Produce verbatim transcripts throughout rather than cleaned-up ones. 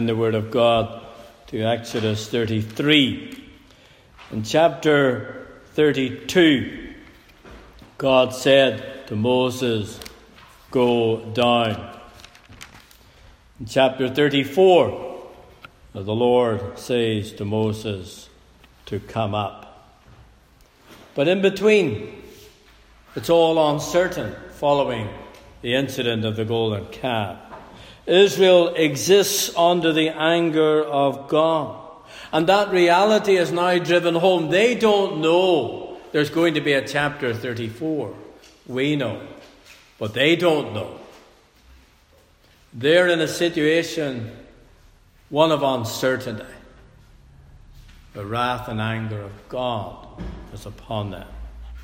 In the Word of God to Exodus thirty-three. In chapter thirty-two, God said to Moses, "Go down." In chapter thirty-four, the Lord says to Moses to come up. But in between, it's all uncertain following the incident of the golden calf. Israel exists under the anger of God. And that reality is now driven home. They don't know there's going to be a chapter thirty-four. We know. But they don't know. They're in a situation, one of uncertainty. The wrath and anger of God is upon them.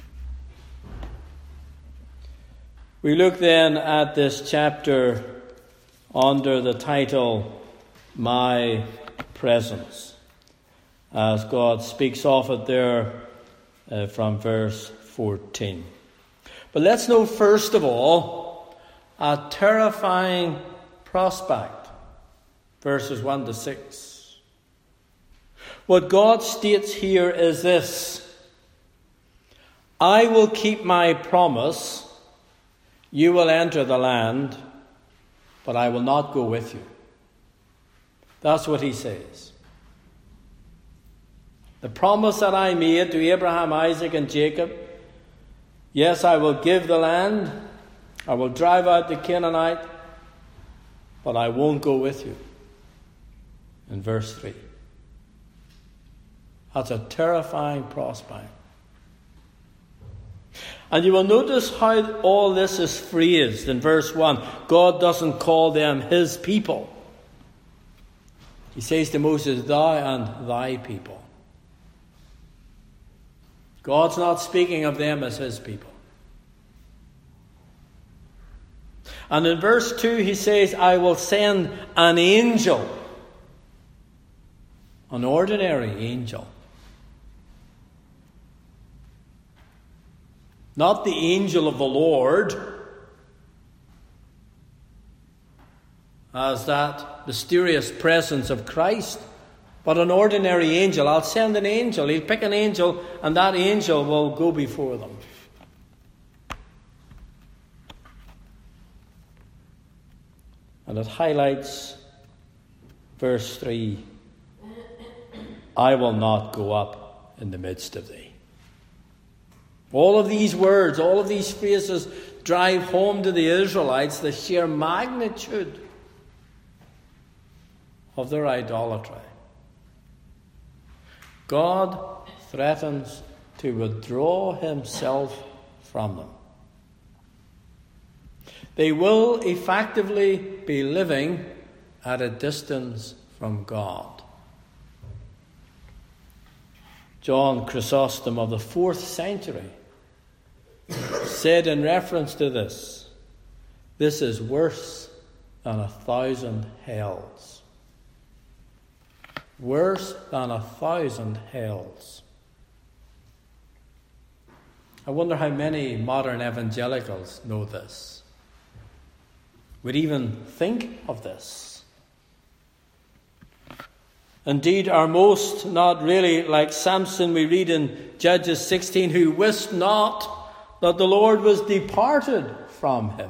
We look then at this chapter under the title, My Presence, as God speaks of it there uh, from verse fourteen. But let's know first of all a terrifying prospect, verses one to six. What God states here is this: I will keep my promise, you will enter the land, but I will not go with you. That's what he says. The promise that I made to Abraham, Isaac, and Jacob, yes, I will give the land, I will drive out the Canaanite, but I won't go with you. In verse three. That's a terrifying prospect. And you will notice how all this is phrased in verse one. God doesn't call them his people. He says to Moses, thou and thy people. God's not speaking of them as his people. And in verse two he says, I will send an angel. An ordinary angel. Not the angel of the Lord, as that mysterious presence of Christ, but an ordinary angel. I'll send an angel. He'll pick an angel, and that angel will go before them. And it highlights verse three. I will not go up in the midst of thee. All of these words, all of these phrases drive home to the Israelites the sheer magnitude of their idolatry. God threatens to withdraw himself from them. They will effectively be living at a distance from God. John Chrysostom of the fourth century said in reference to this, this is worse than a thousand hells. Worse than a thousand hells. I wonder how many modern evangelicals know this, would even think of this. Indeed, are most not really like Samson we read in Judges sixteen, who wist not that the Lord was departed from him.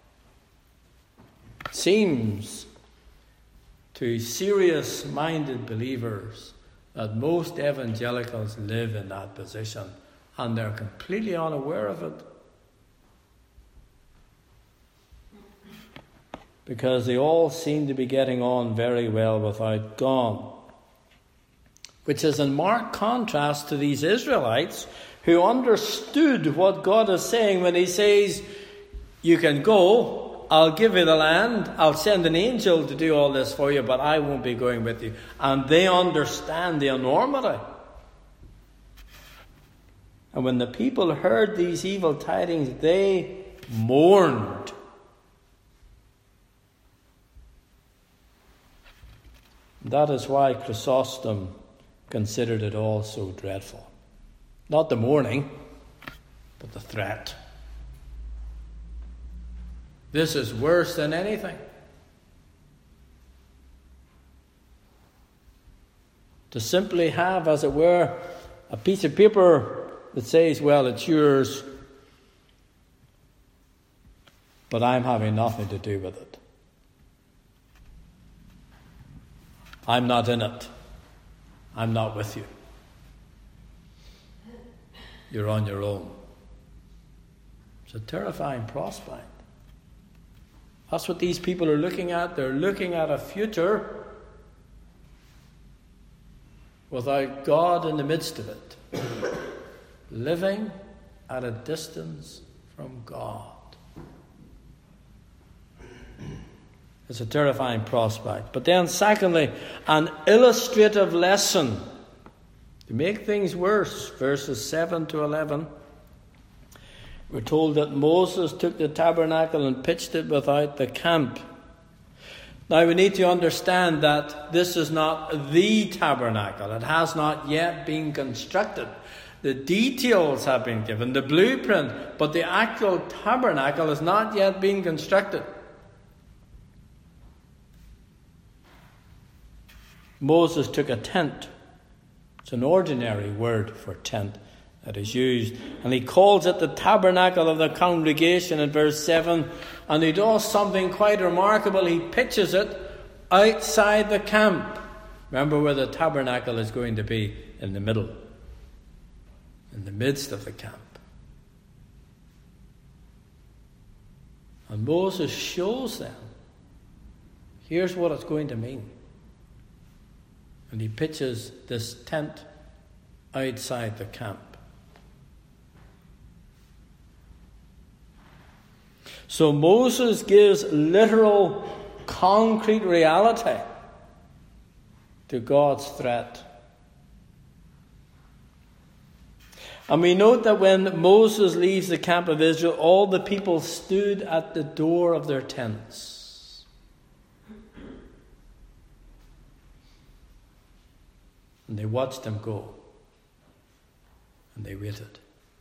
It seems to serious-minded believers that most evangelicals live in that position, and they're completely unaware of it. Because they all seem to be getting on very well without God. Which is in marked contrast to these Israelites who understood what God is saying when he says, you can go, I'll give you the land, I'll send an angel to do all this for you, but I won't be going with you. And they understand the enormity. And when the people heard these evil tidings, they mourned. That is why Chrysostom considered it all so dreadful. Not the mourning, but the threat. This is worse than anything. To simply have, as it were, a piece of paper that says, well, it's yours, but I'm having nothing to do with it. I'm not in it. I'm not with you. You're on your own. It's a terrifying prospect. That's what these people are looking at. They're looking at a future without God in the midst of it. Living at a distance from God. It's a terrifying prospect. But then secondly, an illustrative lesson. To make things worse, verses seven to eleven, we're told that Moses took the tabernacle and pitched it without the camp. Now we need to understand that this is not the tabernacle. It has not yet been constructed. The details have been given, the blueprint, but the actual tabernacle has not yet been constructed. Moses took a tent. It's an ordinary word for tent that is used. And he calls it the tabernacle of the congregation in verse seven. And he does something quite remarkable. He pitches it outside the camp. Remember where the tabernacle is going to be? In the middle. In the midst of the camp. And Moses shows them. Here's what it's going to mean. And he pitches this tent outside the camp. So Moses gives literal, concrete reality to God's threat. And we note that when Moses leaves the camp of Israel, all the people stood at the door of their tents. And they watched him go. And they waited.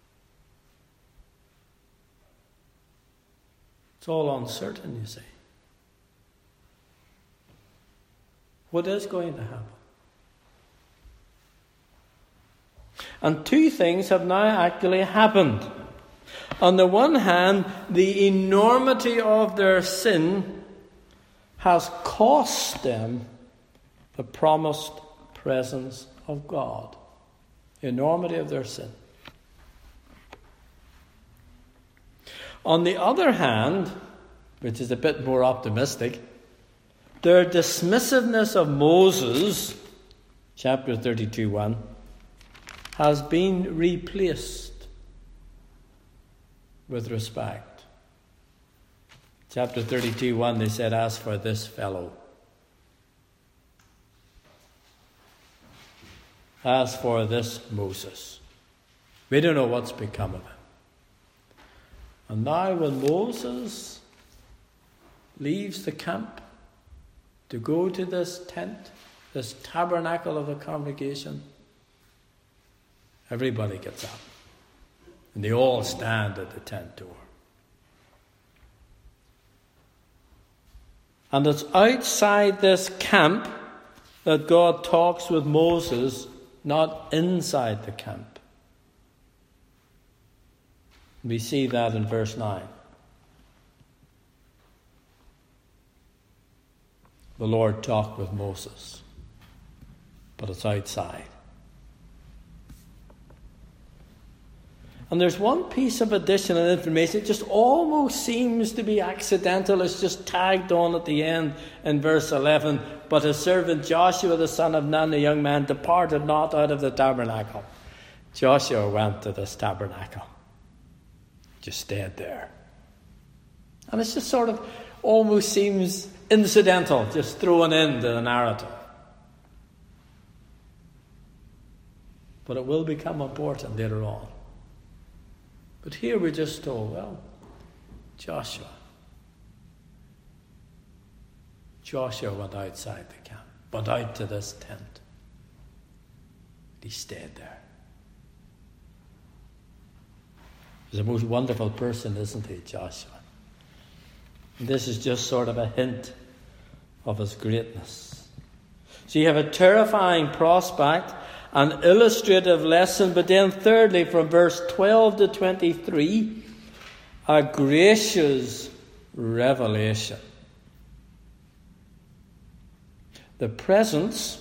It's all uncertain, you see. What is going to happen? And two things have now actually happened. On the one hand, the enormity of their sin has cost them the promised presence of God. The enormity of their sin. On the other hand, which is a bit more optimistic, their dismissiveness of Moses, chapter thirty-two one, has been replaced with respect. Chapter thirty-two one, they said, as for this fellow, as for this Moses, we don't know what's become of him. And now when Moses leaves the camp to go to this tent, this tabernacle of the congregation, everybody gets up. And they all stand at the tent door. And it's outside this camp that God talks with Moses, not inside the camp. We see that in verse nine. The Lord talked with Moses, but it's outside. And there's one piece of additional information. It just almost seems to be accidental. It's just tagged on at the end in verse eleven. But his servant Joshua, the son of Nun, a young man, departed not out of the tabernacle. Joshua went to this tabernacle. Just stayed there. And it just sort of almost seems incidental, just thrown into the narrative. But it will become important later on. But here we're just told, well, Joshua. Joshua went outside the camp, went out to this tent. He stayed there. He's the most wonderful person, isn't he, Joshua? And this is just sort of a hint of his greatness. So you have a terrifying prospect, an illustrative lesson, but then thirdly, from verse twelve to twenty-three, a gracious revelation. The presence,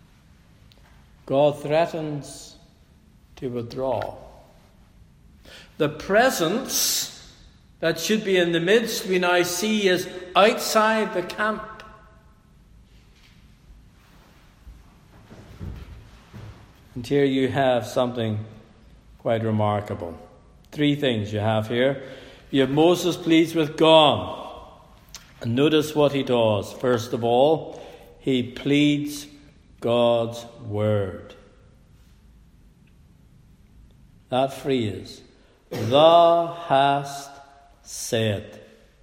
God threatens to withdraw. The presence that should be in the midst, we now see, is outside the camp. And here you have something quite remarkable. Three things you have here. You have Moses pleads with God. And notice what he does. First of all, he pleads God's word. That phrase, thou hast said.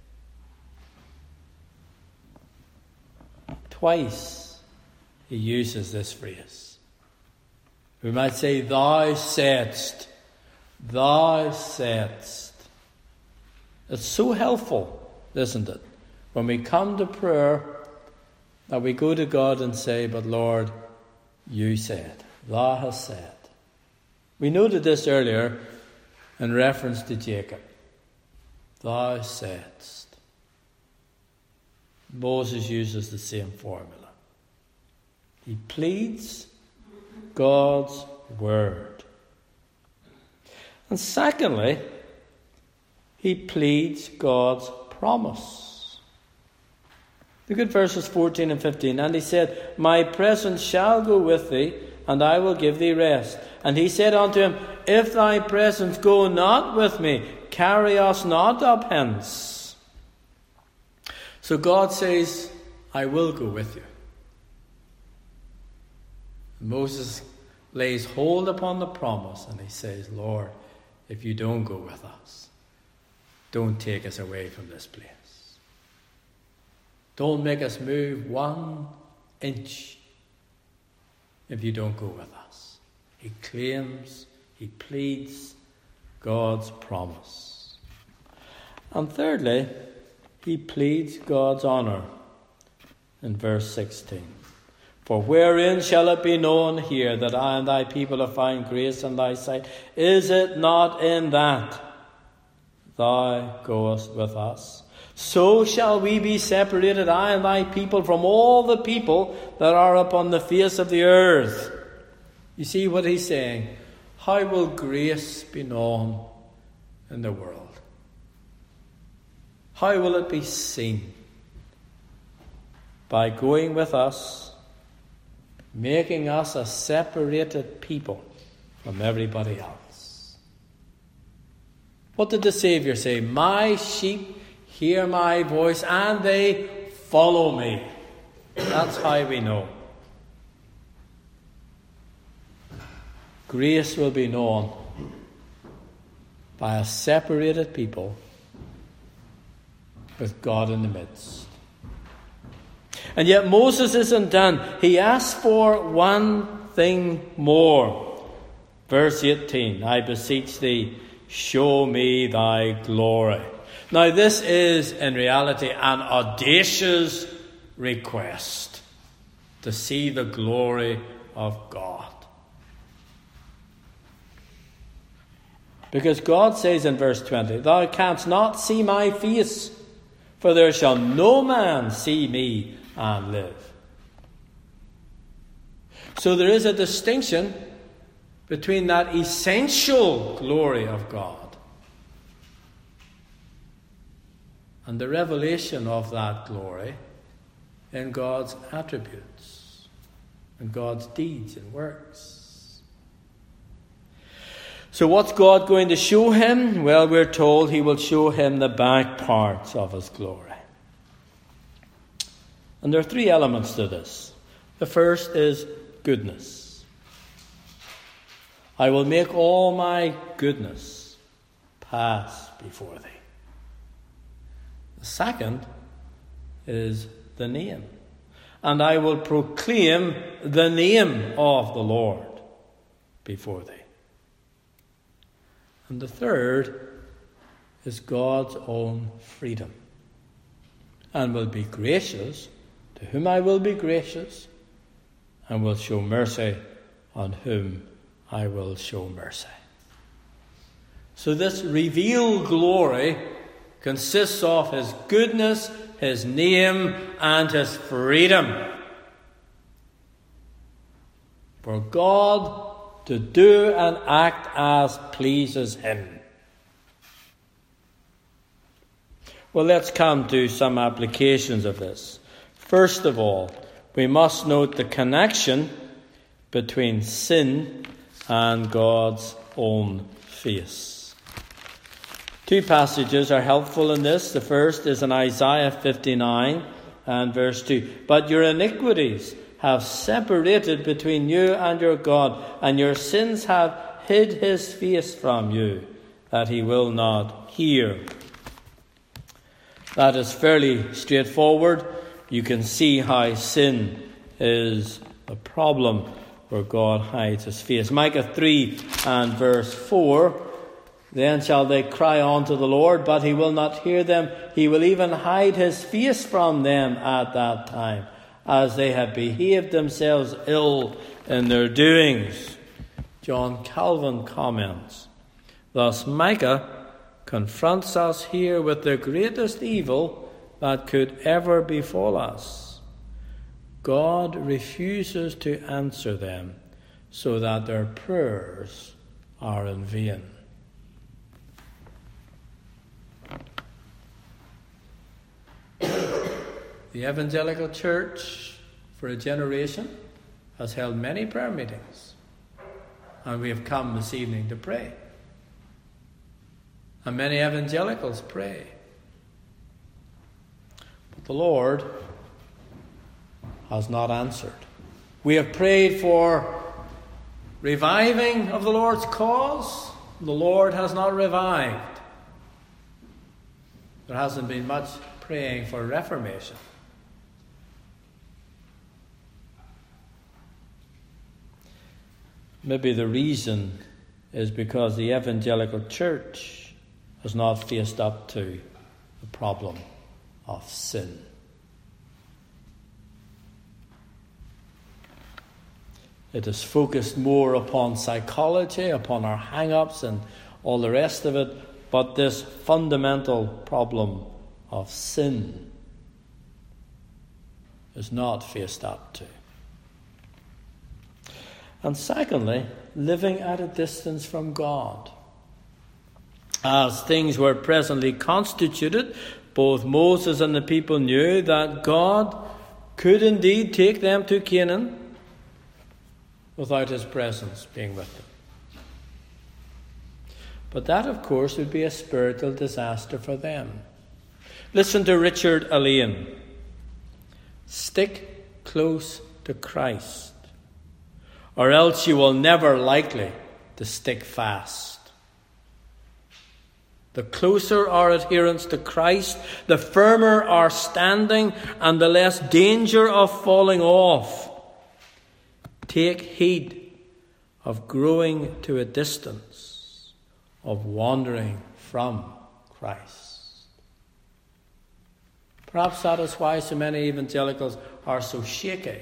Twice he uses this phrase. We might say, thou saidst. Thou saidst. It's so helpful, isn't it? When we come to prayer, that we go to God and say, but Lord, you said. Thou hast said. We noted this earlier in reference to Jacob. Thou saidst. Moses uses the same formula. He pleads God's word. And secondly, he pleads God's promise. Look at verses fourteen and fifteen. And he said, my presence shall go with thee, and I will give thee rest. And he said unto him, if thy presence go not with me, carry us not up hence. So God says, I will go with you. Moses lays hold upon the promise, and he says, Lord, if you don't go with us, don't take us away from this place. Don't make us move one inch if you don't go with us. He claims, he pleads God's promise. And thirdly, he pleads God's honour in verse sixteen. For wherein shall it be known here that I and thy people have found grace in thy sight? Is it not in that thou goest with us? So shall we be separated, I and thy people, from all the people that are upon the face of the earth. You see what he's saying? How will grace be known in the world? How will it be seen? By going with us, making us a separated people from everybody else. What did the Saviour say? My sheep hear my voice, and they follow me. That's how we know. Grace will be known by a separated people with God in the midst. And yet Moses isn't done. He asks for one thing more. Verse eighteen, I beseech thee, show me thy glory. Now this is in reality an audacious request, to see the glory of God. Because God says in verse twenty, thou canst not see my face, for there shall no man see me and live. So there is a distinction between that essential glory of God and the revelation of that glory in God's attributes and God's deeds and works. So what's God going to show him? Well, we're told he will show him the back parts of his glory. And there are three elements to this. The first is goodness. I will make all my goodness pass before thee. The second is the name. And I will proclaim the name of the Lord before thee. And the third is God's own freedom. And will be gracious to whom I will be gracious, and will show mercy on whom I will show mercy. So this revealed glory consists of his goodness, his name, and his freedom. For God to do and act as pleases him. Well, let's come to some applications of this. First of all, we must note the connection between sin and God's own face. Two passages are helpful in this. The first is in Isaiah fifty-nine and verse two. But your iniquities have separated between you and your God, and your sins have hid his face from you, that he will not hear. That is fairly straightforward. You can see how sin is a problem where God hides his face. Micah three and verse four. Then shall they cry unto the Lord, but he will not hear them. He will even hide his face from them at that time, as they have behaved themselves ill in their doings. John Calvin comments, thus Micah confronts us here with the greatest evil that could ever befall us. God refuses to answer them, so that their prayers are in vain. The Evangelical Church, for a generation, has held many prayer meetings, and we have come this evening to pray. And many evangelicals pray. But the Lord has not answered. We have prayed for reviving of the Lord's cause. The Lord has not revived. There hasn't been much praying for reformation. Maybe the reason is because the evangelical church has not faced up to the problem of sin. It is focused more upon psychology, upon our hang-ups and all the rest of it, but this fundamental problem of sin is not faced up to. And secondly, living at a distance from God. As things were presently constituted, both Moses and the people knew that God could indeed take them to Canaan without his presence being with them. But that, of course, would be a spiritual disaster for them. Listen to Richard Allain. Stick close to Christ, or else you will never likely to stick fast. The closer our adherence to Christ, the firmer our standing, and the less danger of falling off. Take heed of growing to a distance, of wandering from Christ. Perhaps that is why so many evangelicals are so shaky.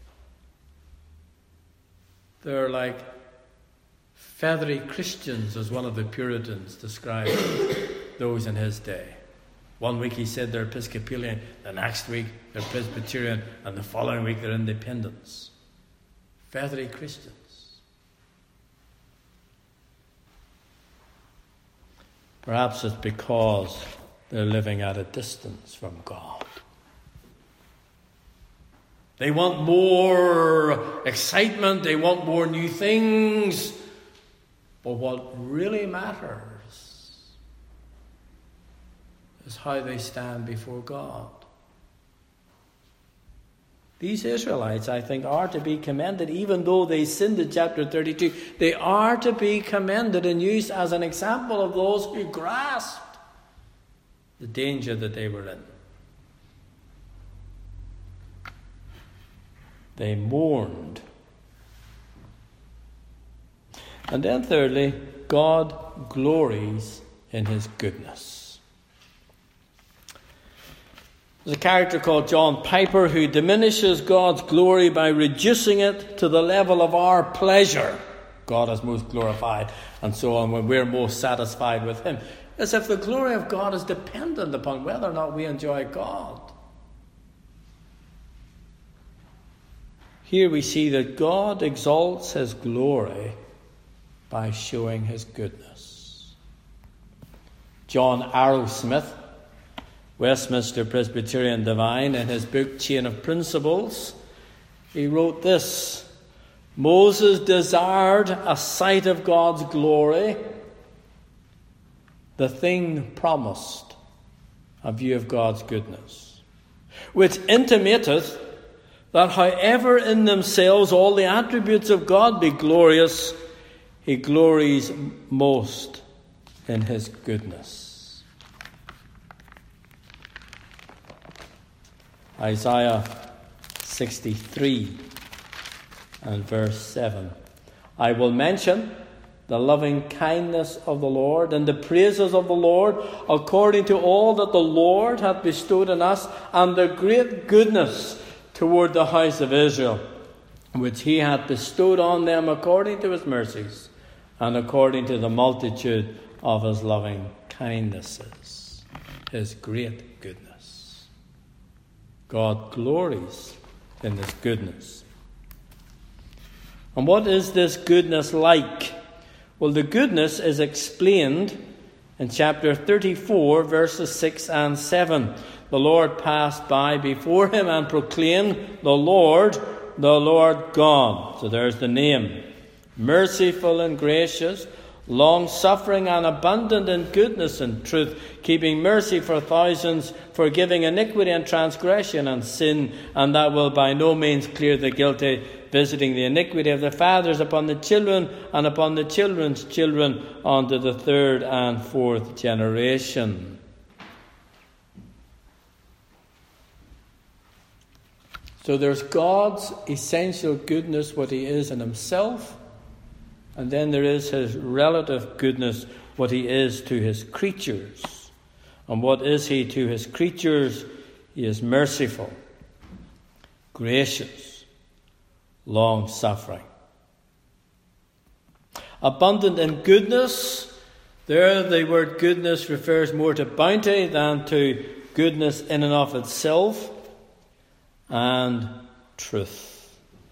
They're like feathery Christians, as one of the Puritans described those in his day. One week he said they're Episcopalian, the next week they're Presbyterian, and the following week they're Independents. Feathery Christians. Perhaps it's because they're living at a distance from God. They want more excitement, they want more new things. But what really matters is how they stand before God. These Israelites, I think, are to be commended, even though they sinned in chapter thirty-two. They are to be commended and used as an example of those who grasped the danger that they were in. They mourned. And then thirdly, God glories in his goodness. There's a character called John Piper who diminishes God's glory by reducing it to the level of our pleasure. God is most glorified, and so on, when we're most satisfied with him. As if the glory of God is dependent upon whether or not we enjoy God. Here we see that God exalts his glory by showing his goodness. John Arrowsmith, Westminster Presbyterian divine, in his book Chain of Principles, he wrote this: Moses desired a sight of God's glory, the thing promised, a view of God's goodness, which intimateth that however in themselves all the attributes of God be glorious, he glories most in his goodness. Isaiah sixty-three and verse seven. I will mention the loving kindness of the Lord and the praises of the Lord, according to all that the Lord hath bestowed on us, and the great goodness toward the house of Israel, which he hath bestowed on them according to his mercies, and according to the multitude of his loving kindnesses, his great goodness. God glories in his goodness. And what is this goodness like? Well, the goodness is explained in chapter thirty-four, verses six and seven. The Lord passed by before him and proclaimed, The Lord, the Lord God. So there's the name. Merciful and gracious, long-suffering and abundant in goodness and truth, keeping mercy for thousands, forgiving iniquity and transgression and sin, and that will by no means clear the guilty, visiting the iniquity of the fathers upon the children and upon the children's children unto the third and fourth generation. So there's God's essential goodness, what he is in himself, and then there is his relative goodness, what he is to his creatures. And what is he to his creatures? He is merciful, gracious, long-suffering, abundant in goodness. There the word goodness refers more to bounty than to goodness in and of itself. And truth.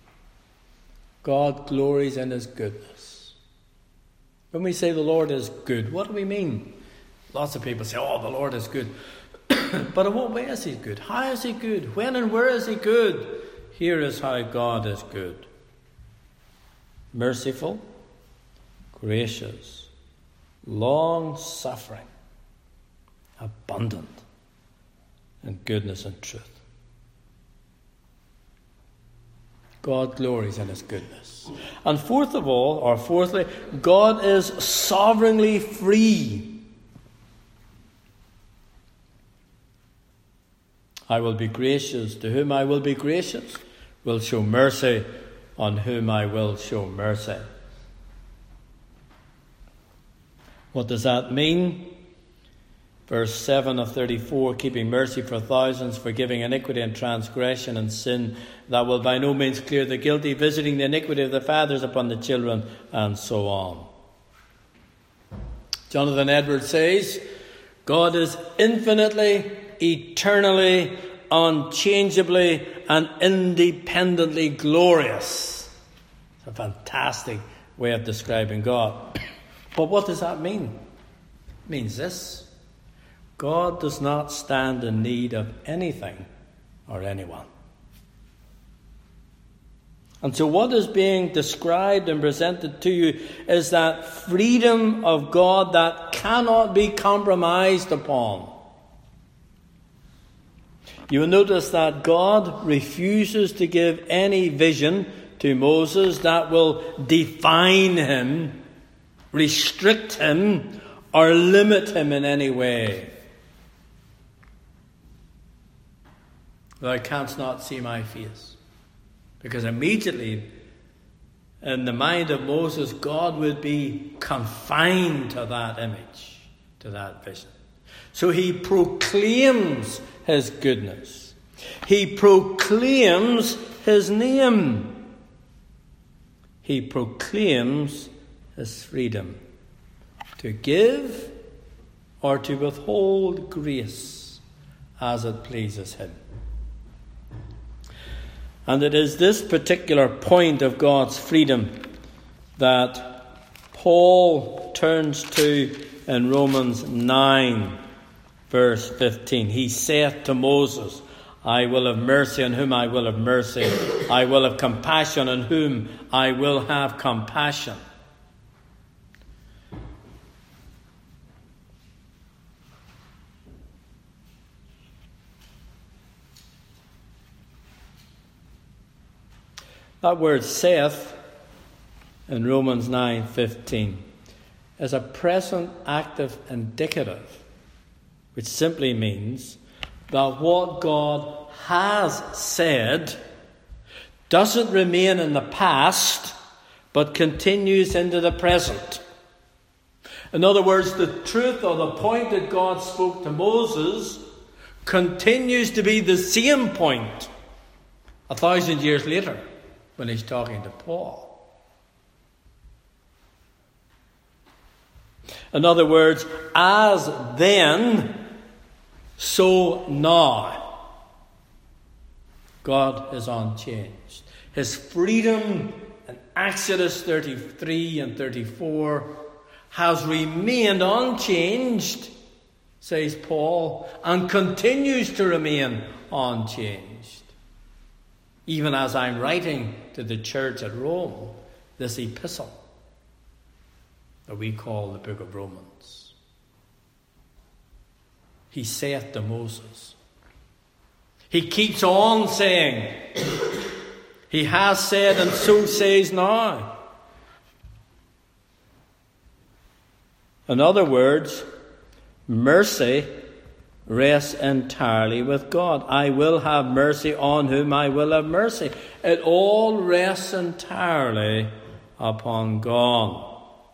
God glories in his goodness. When we say the Lord is good, what do we mean? Lots of people say, oh, the Lord is good. But in what way is he good? How is he good? When and where is he good? Here is how God is good. Merciful, gracious, long-suffering, abundant in goodness and truth. God glories in his goodness. And fourth of all, or fourthly, God is sovereignly free. I will be gracious to whom I will be gracious, will show mercy on whom I will show mercy. What does that mean? Verse seven of thirty-four, keeping mercy for thousands, forgiving iniquity and transgression and sin, that will by no means clear the guilty, visiting the iniquity of the fathers upon the children, and so on. Jonathan Edwards says, God is infinitely, eternally, unchangeably, and independently glorious. It's a fantastic way of describing God. But what does that mean? It means this. God does not stand in need of anything or anyone. And so what is being described and presented to you is that freedom of God that cannot be compromised upon. You will notice that God refuses to give any vision to Moses that will define him, restrict him, or limit him in any way. Thou canst not see my face. Because immediately, in the mind of Moses, God would be confined to that image, to that vision. So he proclaims his goodness. He proclaims his name. He proclaims his freedom to give or to withhold grace as it pleases him. And it is this particular point of God's freedom that Paul turns to in Romans nine, verse fifteen. He saith to Moses, I will have mercy on whom I will have mercy. I will have compassion on whom I will have compassion. That word saith in Romans nine fifteen is a present active indicative, which simply means that what God has said doesn't remain in the past, but continues into the present. In other words, the truth or the point that God spoke to Moses continues to be the same point a thousand years later when he's talking to Paul. In other words, as then, so now. God is unchanged. His freedom in Exodus thirty-three and thirty-four has remained unchanged, says Paul, and continues to remain unchanged. Even as I'm writing to the church at Rome, this epistle that we call the book of Romans. He saith to Moses. He keeps on saying, he has said and so says now. In other words, mercy rests entirely with God. I will have mercy on whom I will have mercy. It all rests entirely upon God.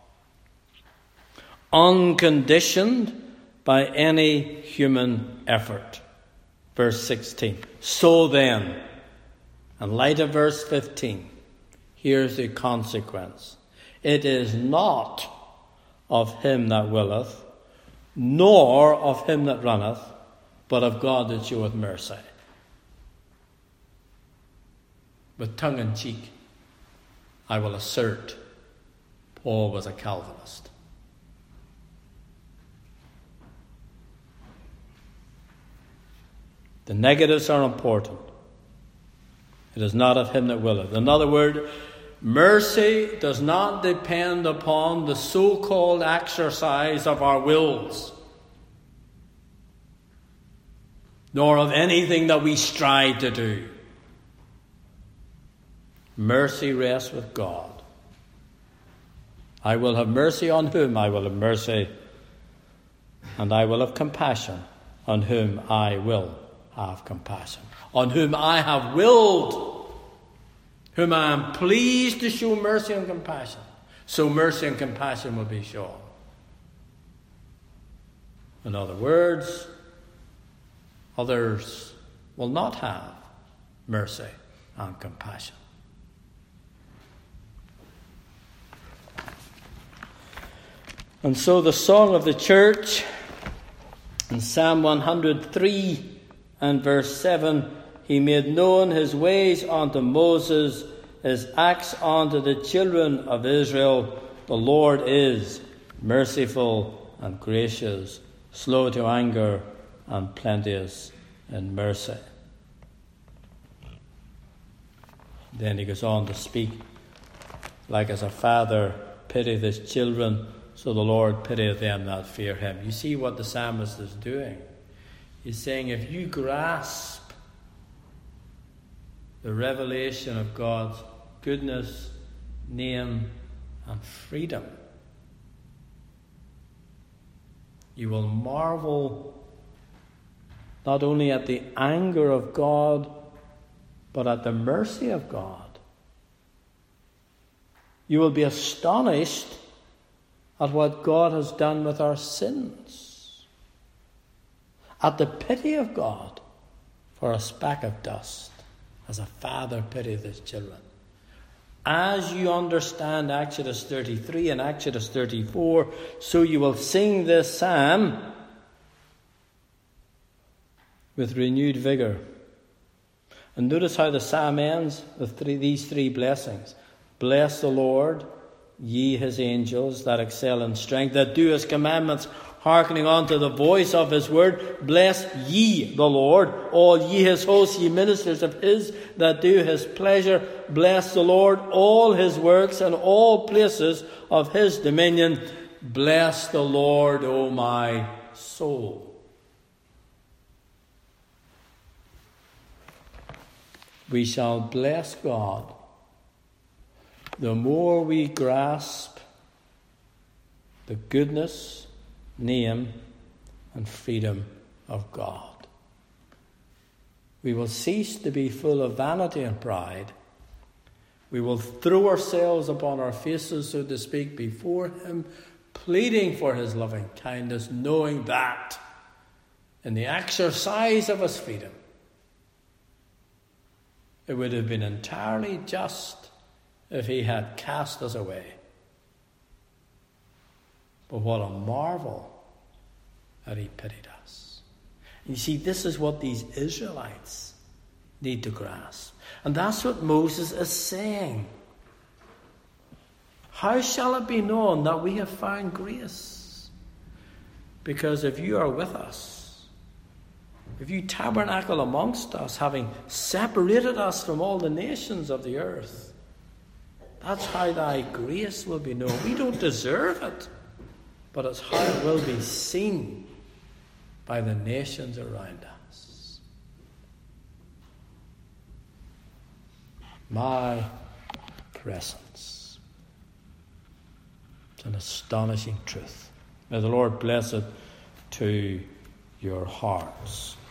Unconditioned by any human effort. Verse sixteen. So then, in light of verse fifteen, here's the consequence. It is not of him that willeth, nor of him that runneth, but of God that showeth mercy. With tongue in cheek, I will assert Paul was a Calvinist. The negatives are important. It is not of him that willeth. In other words, mercy does not depend upon the so-called exercise of our wills, nor of anything that we strive to do. Mercy rests with God. I will have mercy on whom I will have mercy, and I will have compassion on whom I will have compassion. On whom I have willed, whom I am pleased to show mercy and compassion, so mercy and compassion will be shown. In other words, others will not have mercy and compassion. And so the song of the church in Psalm one hundred three and verse seven, he made known his ways unto Moses, his acts unto the children of Israel. The Lord is merciful and gracious, slow to anger and plenteous in mercy. Then he goes on to speak, like as a father pitieth his children, so the Lord pitieth them that fear him. You see what the psalmist is doing. He's saying, if you grasp the revelation of God's goodness, name, and freedom, you will marvel not only at the anger of God, but at the mercy of God. You will be astonished at what God has done with our sins, at the pity of God, for a speck of dust, as a father pitieth his children. As you understand Exodus thirty-three and Exodus thirty-four, so you will sing this psalm with renewed vigour. And notice how the psalm ends with three, these three blessings. Bless the Lord, ye his angels that excel in strength, that do his commandments, hearkening unto the voice of his word. Bless ye the Lord, all ye his hosts, ye ministers of his that do his pleasure. Bless the Lord, all his works, and all places of his dominion. Bless the Lord, O my soul. We shall bless God the more we grasp the goodness, name, and freedom of God. We will cease to be full of vanity and pride. We will throw ourselves upon our faces, so to speak, before him, pleading for his loving kindness, knowing that in the exercise of his freedom, it would have been entirely just if he had cast us away. But what a marvel that he pitied us. You see, this is what these Israelites need to grasp. And that's what Moses is saying. How shall it be known that we have found grace? Because if you are with us, if you tabernacle amongst us, having separated us from all the nations of the earth, that's how thy grace will be known. We don't deserve it, but it's how it will be seen by the nations around us. My presence. It's an astonishing truth. May the Lord bless it to your hearts.